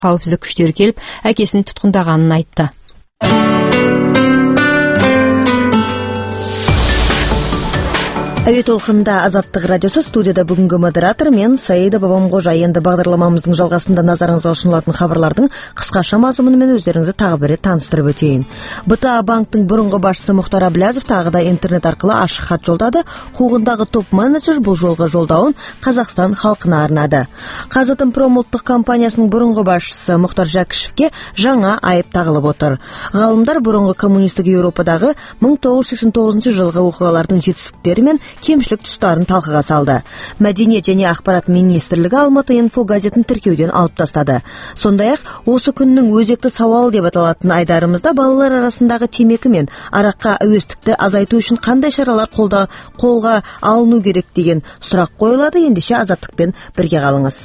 қауіпсіздік күштері келіп, әкесін тұтқындағанын айтты. Әуе толқынында Азаттық радиосы, студияда бүгінгі модератор мен Саида Бабамқожа. Енді бағдарламамыздың жалғасында назарыңызға ұсынылатын хабарлардың қысқаша мазмұнымен өздеріңізді тағы бір рет таныстырып өтейін. БТА банктың бұрынғы басшысы Мұхтар Әблязов тағы да интернет арқылы ашық хат жолдады. Қуғындағы топ-менеджер бұл жолғы жолдауын Қазақстан халқына арнады. Қазатомпром ұлттық компаниясының бұрынғы басшысы Мұхтар Жәкішевке жаңа айып тағылып отыр. Ғалымдар бұрынғы коммунистік Еуропадағы 1989 жылғы оқиғалардың жетістіктері мен кемшілік тұстарын талқыға салды. Мәдениет және ақпарат министрлігі Алматы инфо газетін тіркеуден алып тастады. Сондай-ақ, осы күннің өзекті сауал деп аталатын айдарымызда балалар арасындағы темекі мен араққа әуестікті азайту үшін қандай шаралар қолға алыну керек деген сұрақ қойылады. Ендеше Азаттықпен бірге қалыңыз.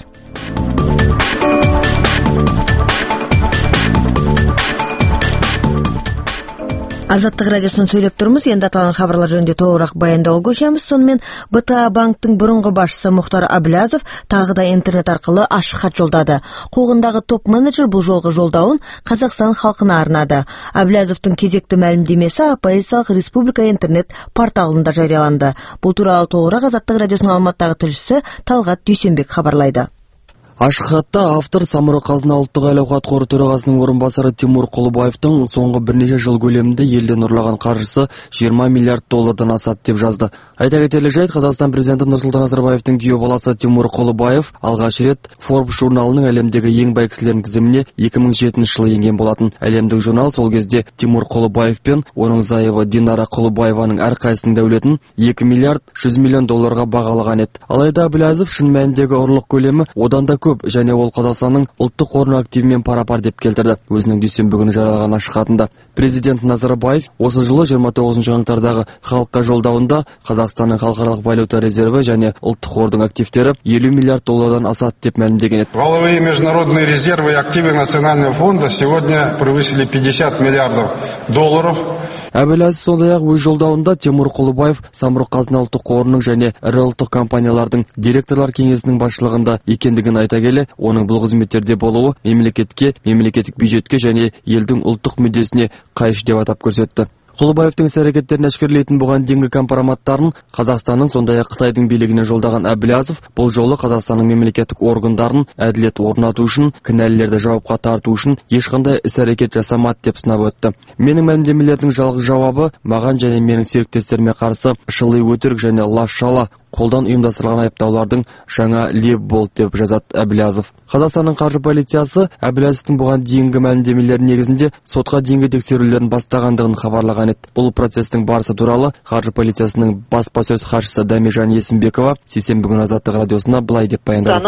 Азаттық радиосынан сөйлеп тұрмыз. Енді аталған хабарлар жөнінде толығырақ баяндауға көшеміз. Сонымен БТА банктың бұрынғы басшысы Мұхтар Әблязов тағы да интернет арқылы ашық хат жолдады. Қуғындағы топ-менеджер бұл жолғы жолдауын Қазақстан халқына арнады. Әблязовтың кезекті мәлімдемесі Оппозициялық республика интернет порталында жарияланды. Бұл туралы толығырақ Азаттық радиосының Алматыдағы тілшісі Талғат Дүйсенбек хабарлайды. Ашық хатта автор Самұрық-Қазына ұлттық әл-ауқат қоры төрағасының орынбасары Тимур Құлыбаевтың соңғы бірнеше жыл көлемінде елден ұрлаған қаржысы 20 миллиард доллардан асады деп жазды. Айта кетерлік жайт, Қазақстан президенті Нұрсұлтан Назарбаевтың күйеу баласы Тимур Құлыбаев алғаш рет Forbes журналының әлемдегі ең бай кісілердің тізіміне 2007 жылы енген болатын. Әлемдік журнал сол кезде Тимур Құлыбаев пен оның зайыбы Динара Құлыбаеваның әрқайсының дәулетін 2 миллиард 100 миллион долларға бағалаған еді. Алайда Әблязов шын мәніндегі ұрлық көлемі одан да көп, және ол Қазақстанның ұлттық қорының активімен пара-пар деп келтірді. Өзінің дүйсенбі күні жариялаған ашық хатында президент Назарбаев осы жылы 29 қаңтардағы халыққа жолдауында Қазақстанның халықаралық валюта резерві және ұлттық қордың активтері 50 миллиард доллардан асады деп мәлімдеген еді. Валовые международные резервы и активы Национального фонда сегодня превысили 50 миллиардов долларов. Әблязов сондай-ақ өз жолдауында Тимур Құлыбаев Самұрық-Қазына ұлттық қорының және ірі ұлттық компаниялардың директорлар кеңесінің басшылығында екендігін айта келе, оның бұл қызметтерде болуы мемлекетке, мемлекеттік бюджетке және елдің ұлттық мүддесіне қайшы деп атап көрсетті. Құлыбаевтың іс-әрекеттерін әшкерелейтін бұған дейінгі компроматтарын Қазақстанның сондай-ақ Қытайдың билігіне жолдаған Әблязов бұл жолы Қазақстанның мемлекеттік органдарын әділет орнату үшін, кінәлілерді жауапқа тарту үшін ешқандай іс-әрекет жасамады деп сынап өтті. Менің мәлімдемелердің жалғыз жауабы маған және менің серіктестеріме қарсы шылы өтірік және лас-шала қолдан ұйымдастырылған айыптаулардың жаңа лебі болды деп жазады Әблязов. Қазақстанның қаржы полициясы Әблязовтың бұған дейінгі мәлімдемелер негізінде сотқа дейінгі тексерулерін бастағандығын хабарлаған еді. Бұл процестің барысы туралы қаржы полициясының баспасөз хатшысы Дамижан Есімбекова сейсенбі күні Азаттық радиосына былай деп баяндады.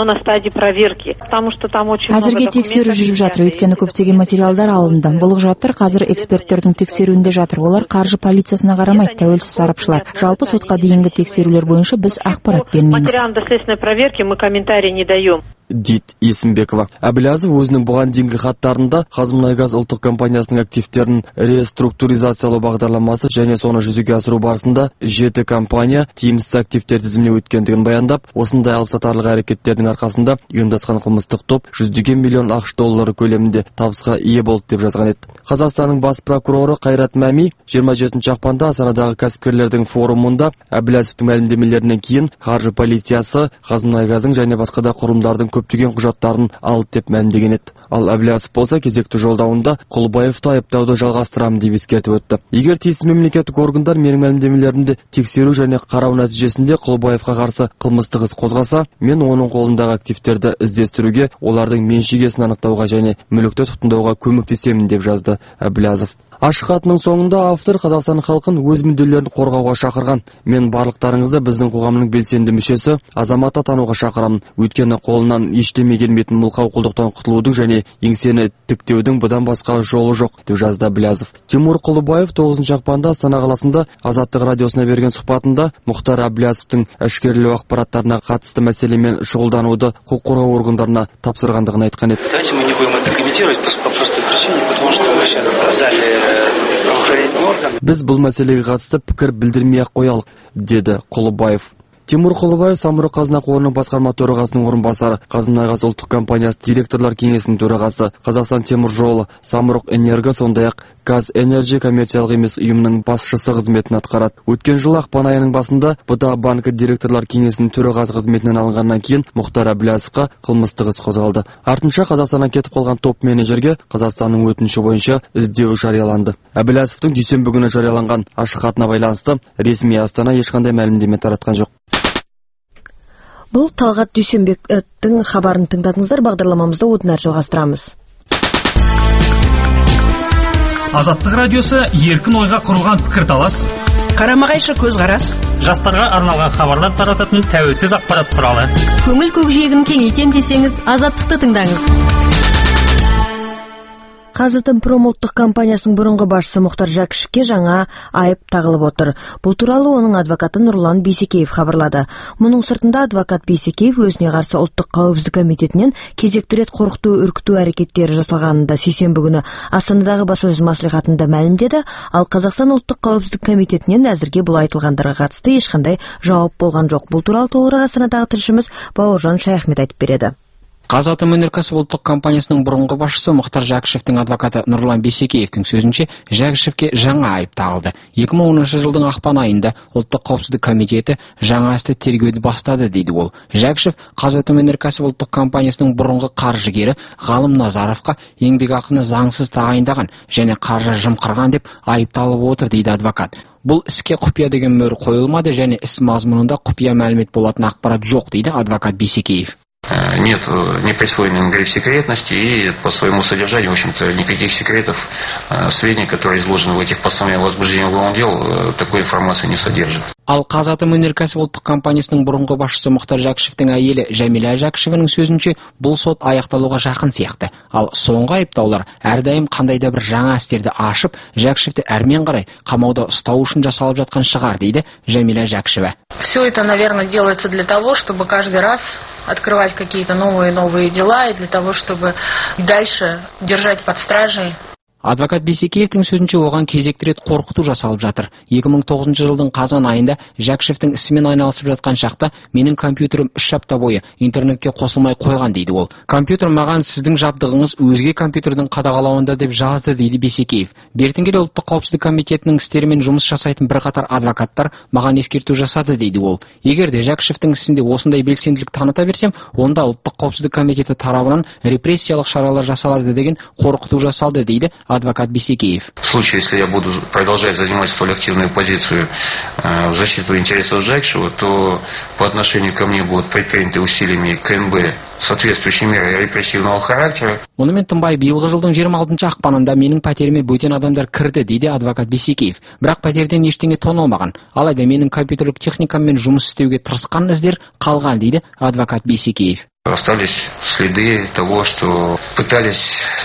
Әзірге тексеру жүріп жатыр, өйткені көптеген материалдар алынды. Бұл құжаттар қазір эксперттердің тексеруінде жатыр. Олар қаржы полициясына қарамайды, тәуелсіз сарапшылар. Жалпы сотқа дейінгі тексерулер бойынша біз ақпарат бермейміз. Дейді Есімбекова. Әблязов өзінің бұған дейінгі хаттарында Қазмұнайгаз ұлттық компаниясының активтерін реструктуризациялау бағдарламасы және соны жүзеге асыру барысында 7 компания тиімсіз активтер тізіміне өткендігін баяндап, осындай алыпсатарлық әрекеттердің арқасында ұйымдасқан қылмыстық топ $100 миллион ақш доллары көлемінде табысқа ие болды деп жазған еді. Қазақстанның бас прокуроры Қайрат Мәми 27 ақпанда Астанадағы кәсіпкерлердің форумында Әблязовтың мәлімдемелерінен кейін қаржы полициясы Қазмұнайгаздың және басқа да құрылымдардың көптеген құжаттарын алды деп мәлімдеген еді. Ал Әблязов болса кезекті жолдауында Құлыбаевты айыптауды жалғастырамын деп ескертіп өтті. Егер тиісті мемлекеттік органдар менің мәлімдемелерімді тексеру және қарау нәтижесінде Құлыбаевқа қарсы қылмыстық іс қозғаса, мен оның қолындағы активтерді іздестіруге, олардың меншігесін анықтауға және мүлікті тұтқындауға көмектесемін деп жазды Әблязов. Ашық хатының соңында автор Қазақстан халқын өз мүдделерін қорғауға шақырған. Мен барлықтарыңызды біздің қоғамның белсенді мүшесі, азаматта тануға шақырамын. Өйткені қолынан ештеме келмейтін мылқау-құлдықтан құтылудың және еңсені тіктеудің бұдан басқа жолы жоқ, деп жазды Әблязов. Тимур Құлыбаев 9 ақпанда Астана қаласында Азаттық радиосына берген сұхбатында Мұхтар Әблязовтың әшкерелеу ақпараттарына қатысты мәселемен шұғылдануды құқық қорғау органдарына тапсырғандығын айтқан еді. Давайте мы не будем это комментировать по простой причине, потому что вы сейчас дали. Біз бұл мәселеге қатысты пікір білдірмей-ақ қоялық, деді Құлыбаев. Тимур Құлыбаев Самұрық Қазына қорының басқарма төрағасының орынбасары, Қазмұнайгаз ұлттық компаниясы директорлар кеңесінің төрағасы, Қазақстан темір жолы, Самұрық энерго, сондай-ақ Газ Энерджи коммерциялық емес ұйымының басшысы қызметін атқарады. Өткен жылы ақпан айының басында БДА банкі директорлар кеңесінің төрағасы қызметінен алынғаннан кейін Мұхтар Әбіләзовқа қылмыстық іс қозғалды. Артынша Қазақстаннан кетіп қалған топ менеджерге Қазақстанның өтініші бойынша іздеу жарияланды. Әбіләзовтың дүйсенбі күні жарияланған ашық хатына байланысты ресми Астана ешқандай мәлімдеме таратқан жоқ. Бұл Талғат Дүйсенбектің хабарын тыңдадыңыздар. Бағдарламамызды одан әрі жалғастырамыз. Азаттық радиосы еркін ойға құрылған пікірталас, қарама-қайшы көзқарас, жастарға арналған хабарлар тарататын тәуелсіз ақпарат құралы. Көңіл көкжиегін кеңейтем десеңіз, Азаттықты тыңдаңыз. Қазатомпром ұлттық компаниясының бұрынғы басшысы Мұхтар Жәкішевке жаңа айып тағылып отыр. Бұл туралы оның адвокаты Нұрлан Бейсекеев хабарлады. Мұның сыртында адвокат Бейсекеев өзіне қарсы ұлттық қауіпсіздік комитетінен кезекті рет қорқыту, үркіту әрекеттері жасалғанын да сейсенбі күні Астанадағы баспасөз мәслихатында мәлімдеді. Ал Қазақстан ұлттық қауіпсіздік комитетінен әзірге бұл айтылғандарға қатысты ешқандай жауап болған жоқ. Бұл туралы толығырақ Астанадағы тілшіміз Бауыржан Шаяхмет айтып береді. Қазатомөнеркәсіп ұлттық компаниясының бұрынғы басшысы Мұхтар Жәкішевтің адвокаты Нұрлан Бейсекеевтің сөзінше, Жәкішевке жаңа айып тағылды. 2010 жылдың ақпан айында ұлттық қауіпсіздік комитеті жаңа істі тергеуді бастады дейді ол. Жәкішев Қазатомөнеркәсіп ұлттық компаниясының бұрынғы қаржыгері Ғалым Назаровқа еңбекақыны заңсыз тағайындаған және қаржы жымқырған деп айыпталып отыр дейді адвокат. Бұл іске құпия деген мөр қойылмады және іс мазмұнында құпия мәлімет болатын ақпарат жоқ дейді адвокат Бейсекеев. Нет, не присвоенной гриф секретности, и по своему содержанию, в общем-то, никаких секретов, сведений, которые изложены в этих постановлениях о возбуждении уголовного дела, такой информации не содержит. Ал Қазатомөнеркәсіп ұлттық компаниясының бұрынғы басшысы Мұхтар Жәкішевтің әйелі Жәмила Жәкішеваның сөзінше, бұл сот аяқталуға жақын сияқты. Ал соңғы айыптаулар әрдайым қандай да бір жаңа істерді ашып, Жәкішевті әрмен қарай қамауда ұстау үшін жасалып жатқан шығар дейді Жәмила Жәкішева. Все это, наверное, делается для того, чтобы каждый раз открывать какие-то новые дела и для того, чтобы дальше держать под стражей. Адвокат Бейсекеевтің сөзінше оған кезекті рет қорқыту жасалып жатыр. 2009 жылдың қазан айында Жәкішевтің ісімен айналысып жатқан шақта менің компьютерім 3 апта бойы интернетке қосылмай қойған дейді ол. Компьютер маған сіздің жабдығыңыз өзге компьютердің қадағалауында деп жазды дейді Бейсекеев. Бертін келе ұлттық қауіпсіздік комитетінің істерімен жұмыс жасайтын бірқатар адвокаттар маған ескерту жасады дейді ол. Егер де Жәкішевтің ісінде осындай белсенділік таныта берсем, онда ұлттық қауіпсіздік комитеті тарабынан репрессиялық шаралар жасалады деген қорқыту жасалды дейді адвокат Бейсекеев. В случае, если я буду продолжать занимать столь активную позицию в защиту интересов Жәкішева, то по отношению ко мне будут предприняты усилиями КНБ соответствующие меры репрессивного характера. Онымен тынбай биылғы жылдың 26 ақпанында менің пәтеріме бөтен адамдар кірді дейді адвокат Бейсекеев. Бірақ пәтерден ештеңе тонылмаған. Алайда менің компьютерлік техникаммен жұмыс істеуге тырысқан іздер қалған дейді адвокат Бейсекеев. Остались следы того, что пытались,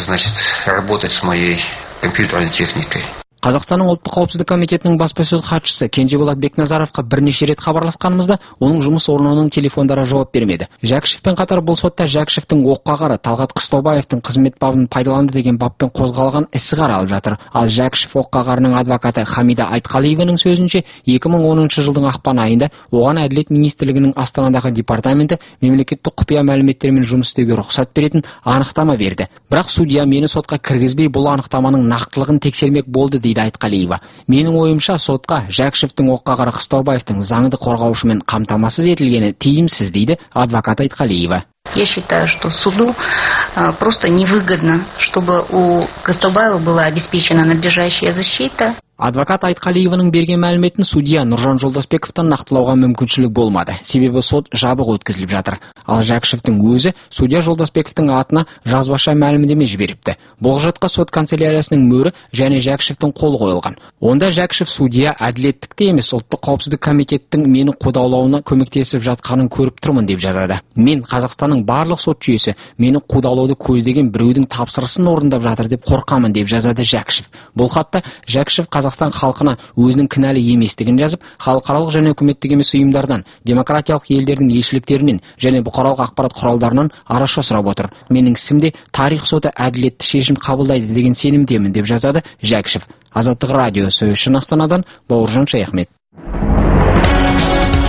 работать с моей компьютерной техникой. Қазақстанның ұлттық қауіпсіздік комитетінің баспасөз хатшысы Кенжеболат Бекназаровқа бірнеше рет хабарласқанымызда оның жұмыс орнының телефондары жауап бермеді. Жәкішевпен қатар бұл сотта Жәкішевтің оққа қара Талғат Қыстаубаевтың қызмет бабын пайдаланды деген баппен қозғалған ісі қаралып жатыр. Ал Жәкішев оққа қарының адвокаты Хамида Айтқалиеваның сөзінше 2010 жылдың ақпан айында оған Әділет министрлігінің Астанадағы департаменті мемлекеттік құпия мәліметтермен жұмыс істеуге рұқсат беретін анықтама берді. Бірақ судья мені сотқа кіргізбей бұл анықтаманың нақтылығын тексермек болды дейді Айтқалиева. Менің ойымша сотқа Жәкішевтің оққа қара Қыстаубаевтың заңды қорғаушымен қамтамасыз етілгені тиімсіз дейді адвокат Айтқалиева. Я считаю, что суду просто невыгодно, чтобы у Кыстаубаева была обеспечена надлежащая защита. Адвокат Айтқалиеваның берген мәліметін судья Нұржан Жолдасбековтан нақтылауға мүмкіншілік болмады. Себебі сот жабық өткізіліп жатыр. Ал Жәкішевтің өзі судья Жолдасбековтың атына жазбаша мәлімдеме жіберіпті. Бұл құжатқа сот канцеляриясының мөрі және Жәкішевтің қолы қойылған. Онда Жәкішев судья әділеттікте емес ұлттық қауіпсіздік комитеттің мені қудалауына көмектесіп жатқанын көріп тұрмын деп жазады. Мен Қазақстанның барлық сот жүйесі мені қудалауды көздеген біреудің тапсырысын орындап жатыр деп қорқамын деп жазады Жәкішев. Бұл хатта Жәкішев Қазақстан халқына өзінің кінәлі еместігін жазып, халықаралық және үкіметтік емес ұйымдардан, демократиялық елдердің елшіліктерінен және бұқаралық ақпарат құралдарынан араша сұрап отыр. Менің ісімде тарих соты әділетті шешім қабылдайды деген сенімдемін деп жазады Жәкішев. Азаттық радиосы үшін Астанадан Бауыржан Шаяхмет.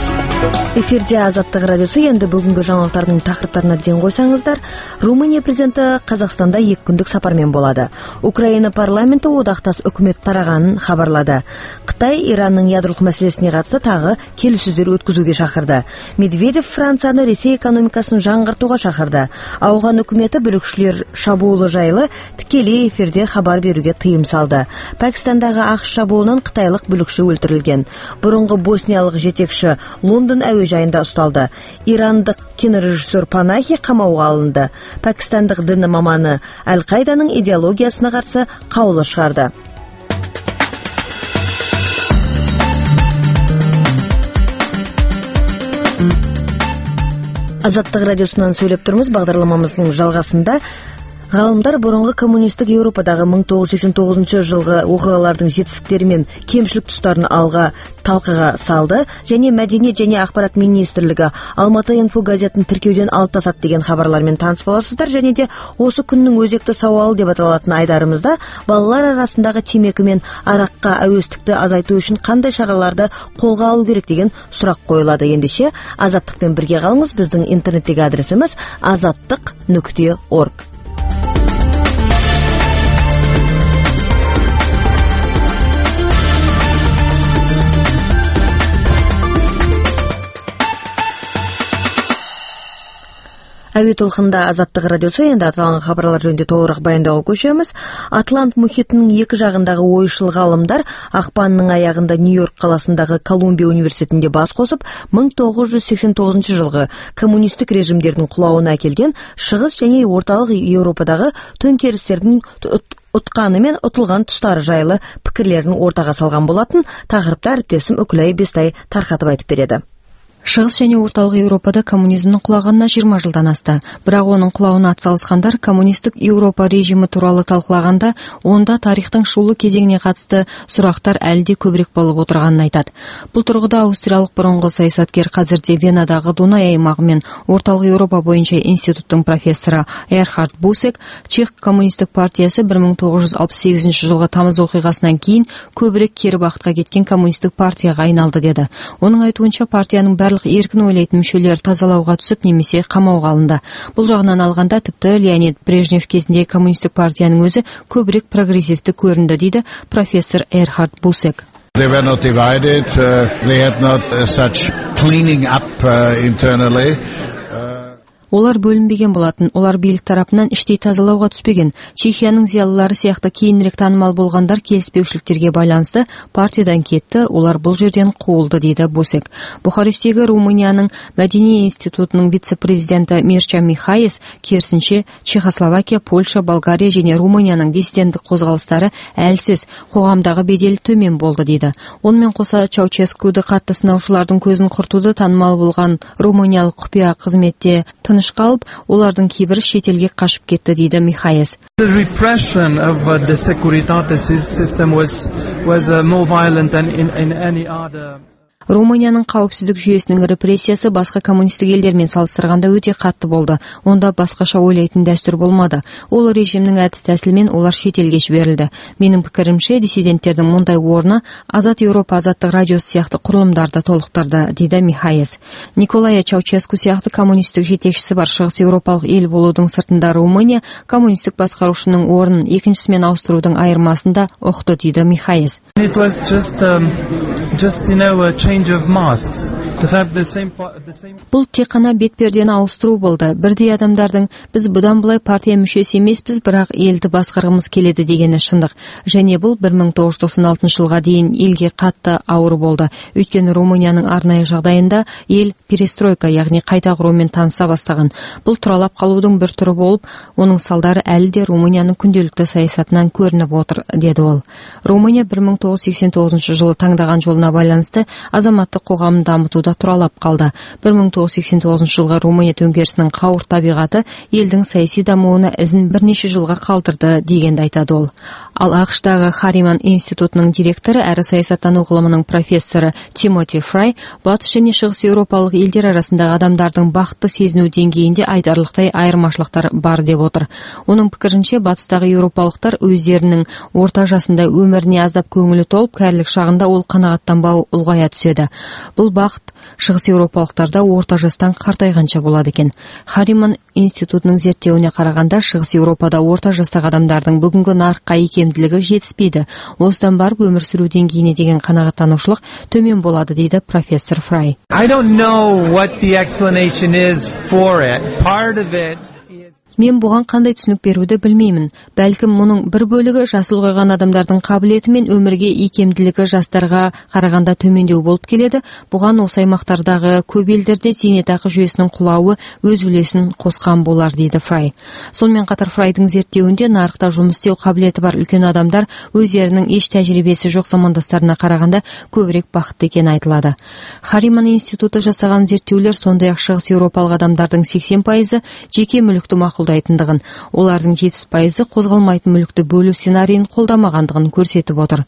Эфирде Азаттык радиосу. Енді бүгінгі жаңалықтардың тақырыптарына ден қойсаңыздар, Румыния президенті Қазақстанда 2 күндік сапармен болады. Украина парламенті одақтас үкімет тарағанын хабарлады. Қытай Иранның ядролық мәселесіне қатысты тағы келіссөздер өткізуге шақырды. Медведев Францияны Ресей экономикасын жаңғыртуға шақырды. Ауған үкіметі бүлікшілер шабуылы жайлы тікелей эфирде хабар беруге тыйым салды. Пәкістандағы ақш шабуылынан қытайлық бүлікші өлтірілген. Бұрынғы босниялық жетекші Лондон әуежайында ұсталды. Ирандық кинорежиссер Панахи қамауға алынды. Пәкістандық діні маманы Әл-Қайданың идеологиясына қарсы қаулы шығарды. Азаттық радиосынан сөйлеп тұрмыз. Бағдарламамыздың жалғасында ғалымдар бұрынғы коммунистік Еуропадағы 1989 жылғы оқиғалардың жетістіктері мен кемшілік тұстарын алға талқыға салды, және Мәдениет және ақпарат министрлігі Алматы инфо газетін тіркеуден алып тастады деген хабарлармен таныс боласыздар. Және де осы күннің өзекті сауалы деп аталатын айдарымызда балалар арасындағы темекі мен араққа әуестікті азайту үшін қандай шараларды қолға алу керек деген сұрақ қойылады. Ендеше Азаттықпен бірге қалыңыз. Біздің интернеттегі адресіміз azattiq.org. Әуе толқында Азаттық радиосы. Енді аталған хабарлар жөнінде толығырақ баяндауға көшеміз. Атлант мұхитының екі жағындағы ойшыл ғалымдар ақпанның аяғында Нью-Йорк қаласындағы Колумбия университетінде бас қосып, 1989 жылғы коммунистік режимдердің құлауына әкелген шығыс және орталық Еуропадағы төңкерістердің ұтқаны мен ұтылған тұстары жайлы пікірлерін ортаға салған болатын. Тақырыпты әріптесім Үкілай Бестай тарқатып айтып береді. Шығыс және орталық Еуропада коммунизмнің құлағанына 20 жылдан асты. Бірақ оның құлауына атсалысқандар коммунистік Еуропа режимі туралы талқылағанда, онда тарихтың шулы кезеңіне қатысты сұрақтар әлде көбірек болып отырғанын айтады. Бұл тұрғыда аустриялық бұрынғы саясаткер, қазірде Венадағы Дунай аймағы мен орталық Еуропа бойынша институттың профессоры Эрхард Бусек, Чех коммунистік партиясы 1968 жылғы тамыз оқиғасынан кейін көбірек кері бағытқа кеткен коммунистік партияға айналды деді. Оның айтуынша партияның еркін ойлайтын мүшелер тазалауға түсіп немесе қамауға алынды. Бұл жағынан алғанда тіпті Леонид Брежнев кезінде коммунистік партияның өзі көбірек прогрессивті көрінді, дейді профессор Эрхард Бусек. They were not divided, they had not such cleaning up internally. Олар бөлінбеген болатын, олар билік тарапынан іштей тазалауға түспеген. Чехияның зиялылары сияқты кейінірек танымал болғандар келіспеушіліктерге байланысты партиядан кетті, олар бұл жерден қуылды, дейді Бусек. Бухарестегі Румынияның мәдени институтының вице-президенті Мирча Михаис керісінше Чехословакия, Польша, Болгария және Румынияның диссиденттік қозғалыстары әлсіз, қоғамдағы беделі төмен болды, дейді. Онымен қоса Чаушескуді қатты сынаушылардың көзін құртуды танымал болған румыниялық құпия қызметте тыныш қалып, олардың кейбірі шетелге қашып кетті, дейді Михаис. The repression of the Securitate system was more violent than in any other. Румынияның қауіпсіздік жүйесінің репрессиясы басқа коммунистік елдермен салыстырғанда өте қатты болды. Онда басқаша ойлайтын дәстүр болмады. Ол режимнің әдіс-тәсілімен олар шетелге жіберілді. Менің пікірімше, диссиденттердің мұндай орны Азат Еуропа азаттық радиосы сияқты құрылымдарды толықтырды, дейді Михаис. Николай Чаушеску сияқты коммунистік жетекшісі бар шығыс еуропалық ел болудың сыртында Румыния коммунистік басқарушының орнын екіншісімен ауыстырудың айырмасында ұқты, дейді Михаис. It was just a change of masks. Бұл тек қана бетпердені ауыстыру болды. Бірдей адамдардың біз бұдан былай партия мүшесі емеспіз, бірақ елді басқарғымыз келеді дегені шындық. Және бұл 1996 жылға дейін елге қатты ауыр болды. Өйткені Румынияның арнайы жағдайында ел перестройка, яғни қайта құрумен таныса бастаған. Бұл тұралап қалудың бір түрі болып, оның салдары әлі де Румынияның күнделікті саясатынан көрініп отыр, деді ол. Румыния 1989 жылы таңдаған жолына байланысты азаматтық қоғамын дамытуда тұралап қалды. 1989 жылғы Румыния төңкерісінің қауырт табиғаты елдің саяси дамуына ізін бірнеше жылға қалдырды дегенді айтады ол. Ал АКШтагы Хариман институтунун директору әрі саясаттану ғылымының профессоры Тимоти Фрай батыс және шығыс еуропалық елдер арасындағы адамдардың бақытты сезіну деңгейінде айтарлықтай айырмашылықтар бар деп отыр. Оның пікірінше батыстағы еуропалықтар өздерінің орта жасында өміріне аздап көңілі толып, кәрілік шағында ол қанағаттанбауы ұлғая түседі. Бұл бақыт шығыс еуропалықтарда орта жастан қартайғанша болады екен. Хариман институтының зерттеуіне қарағанда шығыс Еуропада орта жастағы адамдардың бүгінгі нарыққа икемділігі жетіспейді. Осыдан барып өмір сүру деңгейіне деген қанағаттанушылық төмен болады дейді профессор Фрай. I don't know what the explanation is for it. Part of it Мен бұған қандай түсінік беруді білмеймін. Бәлкім мұның бір бөлігі жасы ұлғайған адамдардың қабілеті мен өмірге икемділігі жастарға қарағанда төмендеу болып келеді. Бұған осы аймақтардағы көп елдерде зейнетақы жүйесінің құлауы өз үлесін қосқан болар дейді Фрай. Сонымен қатар Фрайдың зерттеуінде нарықта жұмыс істеу қабілеті бар үлкен адамдар өздерінің еш тәжірибесі жоқ замандастарына қарағанда көбірек бақытты екені айтылады. Хариман институты жасаған зерттеулер сондай-ақ шығыс еуропалық адамдардың 80% жеке мүлікті мақұлдайтындығын, олардың 70% қозғалмайтын мүлікті бөлу сценарийін қолдамағандығын көрсетіп отыр.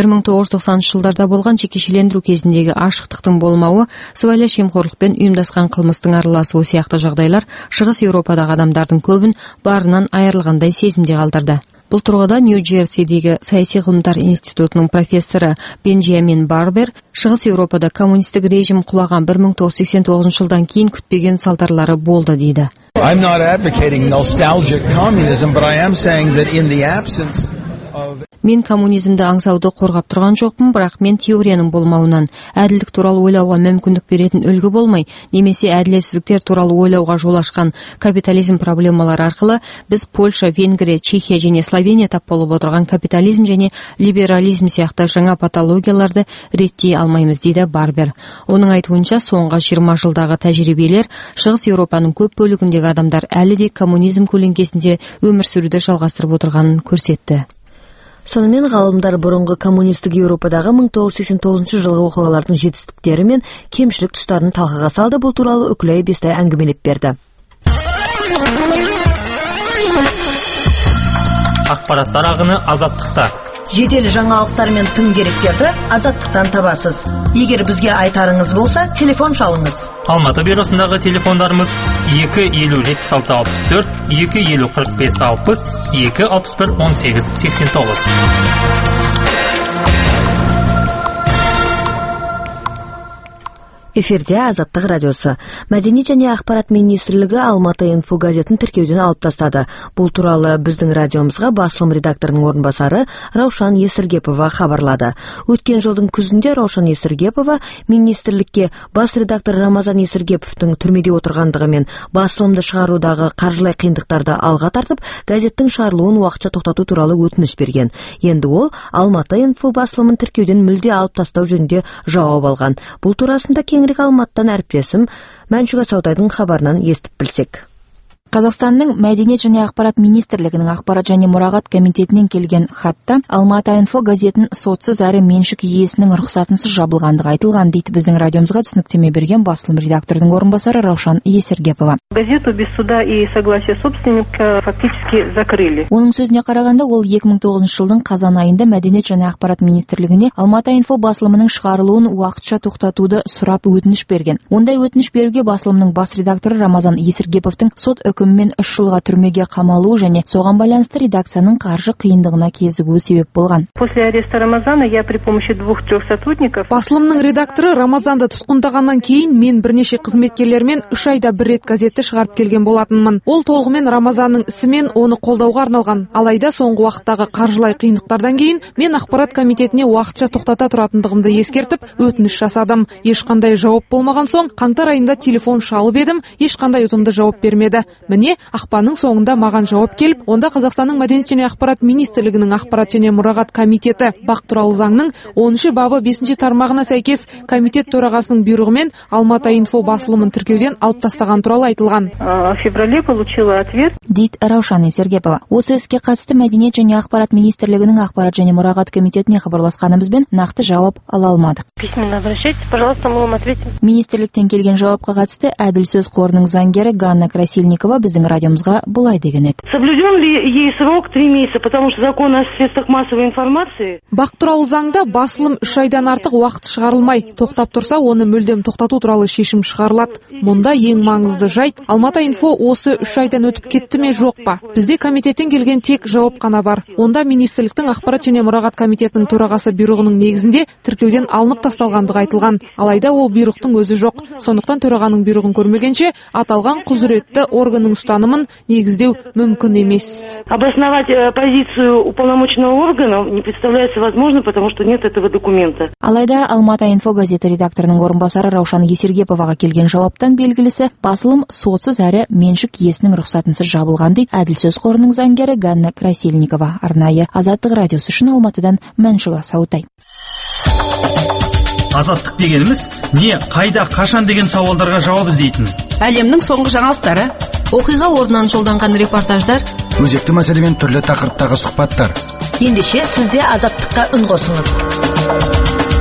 1990 жылдарда болған жекешелендіру кезіндегі ашықтықтың болмауы, сыбайлас жемқорлықпен ұйымдасқан қылмыстың араласуы сияқты жағдайлар шығыс Еуропадағы адамдардың көбін барынан айырылғандай сезімде қалдырды. Бұл тұрғыда Нью-Джерсидегі саяси ғылымдар институтының профессоры Бенджамин Барбер шығыс Еуропада коммунистік режим құлаған 1989 жылдан кейін күтпеген салдарлары болды дейді. I'm not advocating nostalgic communism, but I am saying that in the absence of Мен коммунизмді аңсауды қорғап тұрған жоқпын, бірақ мен теорияның болмауынан, әділдік туралы ойлауға мүмкіндік беретін үлгі болмай, немесе әділетсіздіктер туралы ойлауға жол ашқан капитализм проблемалары арқылы біз Польша, Венгрия, Чехия және Словения тап болып отырған капитализм және либерализм сияқты жаңа патологияларды реттей алмаймыз дейді Барбер. Оның айтуынша соңғы 20 жылдағы тәжірибелер шығыс Еуропаның көп бөлігіндегі адамдар әлі де коммунизм көлеңкесінде өмір сүруді жалғастырып отырғанын көрсетті. Сонымен ғалымдар бұрынғы коммунистік Еуропадағы 1989 жылғы оқиғалардың жетістіктері мен кемшілік тұстарын талқыға салды. Бұл туралы үкілай бестай әңгімелеп берді. Ақпараттар ағыны азаттықта. Жедел жаңалықтар мен тың деректерді азаттықтан табасыз. Егер бізге айтарыңыз болса, телефон шалыңыз. Алматы бюросындағы телефондарымыз 250-76-64, 250-45-60, 261-18-89. Эфирде Азаттық радиосы. Мәдениет және ақпарат министрлігі Алматы инфо газетін тіркеуден алып тастады. Бұл туралы біздің радиомызға басылым редакторының орынбасары Раушан Есіргепова хабарлады. Өткен жылдың күзінде Раушан Есіргепова министрлікке бас редактор Рамазан Есіргеповтың түрмеде отырғандығы мен басылымды шығарудағы қаржылай қиындықтарды алға тартып, газеттің шығарылуын уақытша тоқтату туралы өтініш берген. Енді ол Алматы инфо басылымын тіркеуден мүлде алып тастау жөнінде жауап алған. Бұл турасында Алматтан әріптесім Мәншүк Асаудайдың хабарынан естіп білсек. Қазақстанның мәдениет және ақпарат министрлігінің ақпарат және мұрағат комитетінен келген хатта Алматы инфо газетін сотсыз әрі меншік иесінің рұқсатынсыз жабылғандығы айтылған дейді біздің радиомызға түсініктеме берген басылым редакторының орынбасары Раушан Есіргепова. Газету без суда и согласия собственника фактически закрыли. Оның сөзіне қарағанда ол 2009 жылдың қазан айында мәдениет және ақпарат министрлігіне Алматы инфо басылымының шығарылуын уақытша тоқтатуды сұрап өтініш берген. Ондай өтініш беруге басылымның бас редакторы Рамазан Есіргеповтың сот үкімімен 3 жылға түрмеге қамалуы және соған байланысты редакцияның қаржы қиындығына кезігуі себеп болған. После ареста Рамазана я при помощи 2-3 сотрудников. Басылымның редакторы Рамазанды тұтқындағаннан кейін мен бірнеше қызметкерлермен 3 айда бір рет газетті шығарып келген болатынмын. Ол толығымен Рамазанның ісімен оны қолдауға арналған. Алайда соңғы уақыттағы қаржылай қиындықтардан кейін мен ақпарат комитетіне уақытша тоқтата тұратындығымды ескертіп өтініш жасадым. Ешқандай жауап болмаған соң қаңтар айында телефон шалып едім, ешқандай ұтымды жауап бермеді. Міне, ақпанның соңында маған жауап келіп, онда Қазақстанның мәдениет және ақпарат министрлігінің ақпарат және мұрағат комитеті бақ туралы заңның 10 бабы 5 тармағына сәйкес комитет төрағасының бұйрығымен Алматы инфо басылымын тіркеуден алып тастаған туралы айтылған. В феврале получила ответ. Дейді Раушан Есіргепова. Осы іске қатысты мәдениет және ақпарат министрлігінің ақпарат және мұрағат комитетіне хабарласқанымызбен нақты жауап ала алмадық. Письменно обращайтесь, пожалуйста, мы вам ответим. Министрліктен келген жауапқа қатысты Әділ сөз қорының заңгері Ганна Красильникова Михайлова биздин радиомузга былай деген эди. Соблюден ли ей срок 3 месяца, потому что закон о средствах массовой информации? Бак тууралуу заңда басылым 3 айдан артык убакыт чыгарылмай, токтоп турса оны мүлдем токтотуу тууралуу чечим чыгарылат. Мында эң маңызды жайт Алматы инфо осы 3 айдан өтүп кеттиме жокпу? Бизде комитеттен келген тек жооп гана бар. Онда министрликтин акпарат жана мурагат комитетинин төрагасы буйругунун негизинде тиркеуден алынып тасталгандыгы айтылган. Алайда ол буйруктун өзү жок. Сондуктан төраганын буйругун көрмөгенче аталган кузуреттүү органдын устанымын негиздөө мүмкүн эмес. Обосновать позицию уполномоченного органа не представляется возможным, потому что нет этого документа. Алайда Алматы инфо газети редакторунун орун басары Раушан Есергеповага келген жауаптан белгилиси, басылым сотсуз әрі меншик иесинин рухсатынсыз жабылган дейт Адил сөз корунун заңгери Ганна Красильникова. Арнайы Азаттык радиосу үчүн Алматыдан Маншуга Саутай. Азаттык дегенimiz не, кайда, кашан деген сауалдарга жооп издейтин. Әлемнің соңғы жаңалықтары, окуйга ордунан жолданган репортаждар, өзекті мәселемен түрлі тақырыптағы сұхбаттар. Ендеше сізде азаттыққа үн қосыңыз.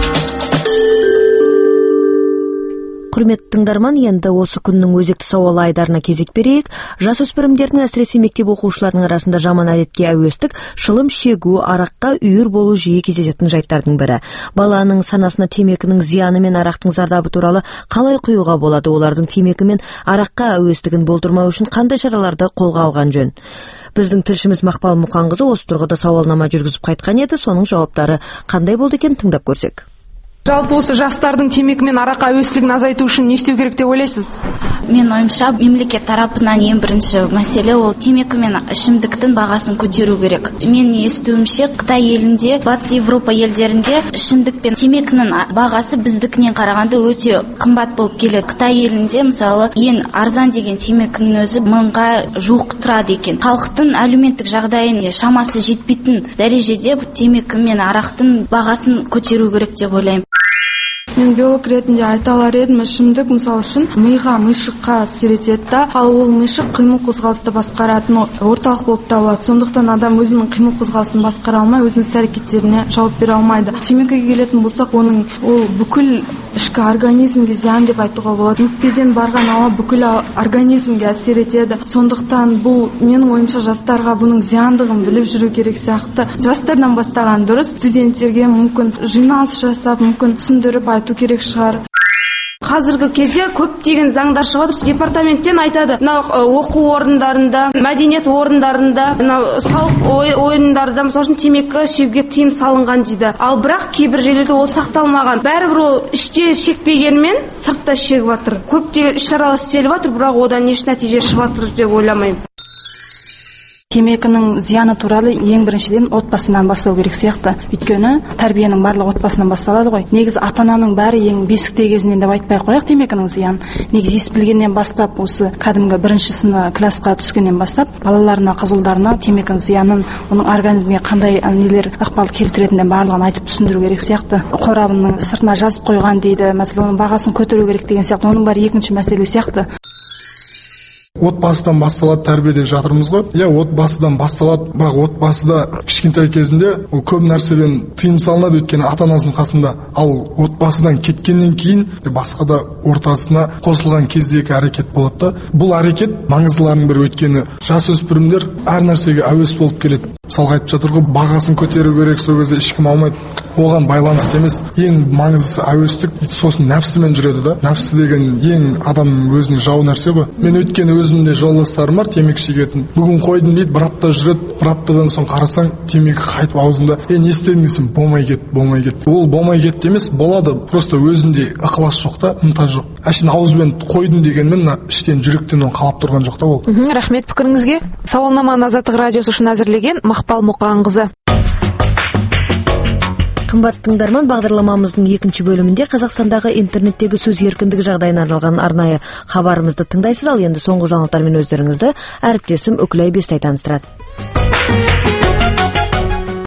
Құрметті тыңдарман, енді осы күннің өзекті сауалы айдарына кезек берейік. Жасөспірімдердің, әсіресе мектеп оқушыларының арасында жаман әдетке әуестік, шылым шегу, араққа үйір болу жиі кездесетін жайттардың бірі. Баланың санасына темекінің зияны мен арақтың зардабы туралы қалай құюға болады? Олардың темекі мен араққа әуестігін болдырмау үшін қандай шараларды қолға алған жөн? Біздің тілшіміз Мақпал Мұқанқызы осы тұрғыда сауалнама жүргізіп қайтқан еді. Соның жауаптары қандай болды екен, тыңдап көрсек. Жалпы осы жастардың темекі мен араққа әуестілігін азайту үшін не істеу керек деп ойлайсыз? Мен ойымша, мемлекет тарапынан ең бірінші мәселе ол темекі мен ішімдіктің бағасын көтеру керек. Мен естуімше, Қытай елінде, Батыс Европа елдерінде ішімдік пен темекінің бағасы біздікінен қарағанда өте қымбат болып келеді. Қытай елінде мысалы ең арзан деген темекінің өзі 1000-ға жуық тұрады екен. Халықтың әлеуметтік жағдайын шамасы жетпейтін дәрежеде темекі мен арақтың бағасын көтеру керек деп ойлаймын. Мен биолог ретінде айта алар едім, ішімдік мысалы үшін миға, мыйшыққа әсер етеді, ал ол мыйшық қимыл қозғалысты басқаратын орталық болып табылады. Сондықтан адам өзінің қимыл қозғалысын басқара алмай, өзінің іс-әрекеттеріне жауап бере алмайды. Темекіге келетін болсақ, ол бүкіл ішкі организмге зиян деп айтуға болады. Өкпеден барған ауа бүкіл организмге әсер етеді. Сондықтан бұл менің ойымша жастарға бұның зияндығын біліп жүру керек сияқты. Жастардан бастаған дұрыс, студенттерге мүмкін жиналыс жасап, мүмкін түсіндіріп айту керек шығар. Қазіргі кезде көптеген заңдар шығып жатыр. Департаменттен айтады, оқу орындарында, мәдениет орындарында, сауық ойындарда мысалы үшін темекі шегуге тыйым салынған дейді. Ал бірақ кейбір жерлерде ол сақталмаған. Бәрібір ол іште шекпегенмен сыртта шегіп жатыр. Көптеген іс-шаралар істеліп жатыр, бірақ одан еш нәтиже шығып жатыр деп ойламаймын. Темекінің зияны туралы ең біріншіден отбасынан бастау керек сияқты. Өйткені тәрбиенің барлығы отбасынан басталады ғой. Негізі ата-ананың бәрі ең бесікте кезінен деп айтпай қояйық темекінің зиян. Негізі ес білгеннен бастап, осы кәдімгі бірінші сыны классқа түскеннен бастап, балаларына, қызылдарына темекінің зиянын, оның организмге қандай нелер ықпал келтіретінін барлығын айтып түсіндіру керек сияқты. Қорабының сыртына жазып қойған дейді, мәселен оның бағасын көтеру керек деген сияқты. Оның бәрі екінші мәселе сияқты. Отбасыдан басталады тәрбие деп жатырмыз ғой. Отбасыдан басталады, бірақ отбасыда кішкентай кезінде ол көп нәрседен тыйым салынады, өйткені ата-анасының қасында. Ал отбасыдан кеткеннен кейін басқа да ортасына қосылған кездегі әрекет болады да. Бұл әрекет маңыздыларының бірі, өйткені жасөспірімдер әр нәрсеге әуес болып келеді. Мысалға айтып жатыр ғой, бағасын көтеру керек, сол кезде ешкім алмайды. Оған байланысты емес. Ең маңыздысы әуестік, сосын нәпсімен жүреді да. Нәпсі деген ең адамның өзіне жау нәрсе ғой. Мен өйткені өзімде жолдастарым бар темекі шегетін. Бүгін қойдым дейді, бір апта жүреді, бір аптадан соң қарасаң темекі қайтып аузында. Не істедің десем, болмай кетті. Ол болмай кетті емес, болады. Просто өзінде ықылас жоқ та, ынта жоқ. Әшейін ауызбен қойдым дегенмен іштен жүректен оны қалап тұрған жоқ та ол. Рахмет пікіріңізге. Сауалнаманы Азаттық радиосы үшін әзірлеген Мақпал Мұқанқызы. Қымбат тыңдарман, бағдарламамыздың екінші бөлімінде Қазақстандағы интернеттегі сөз еркіндігі жағдайына арналған арнайы хабарымызды тыңдайсыз. Ал енді соңғы жаңалықтармен өздеріңізді әріптесім Үкілай Бестай таныстырады.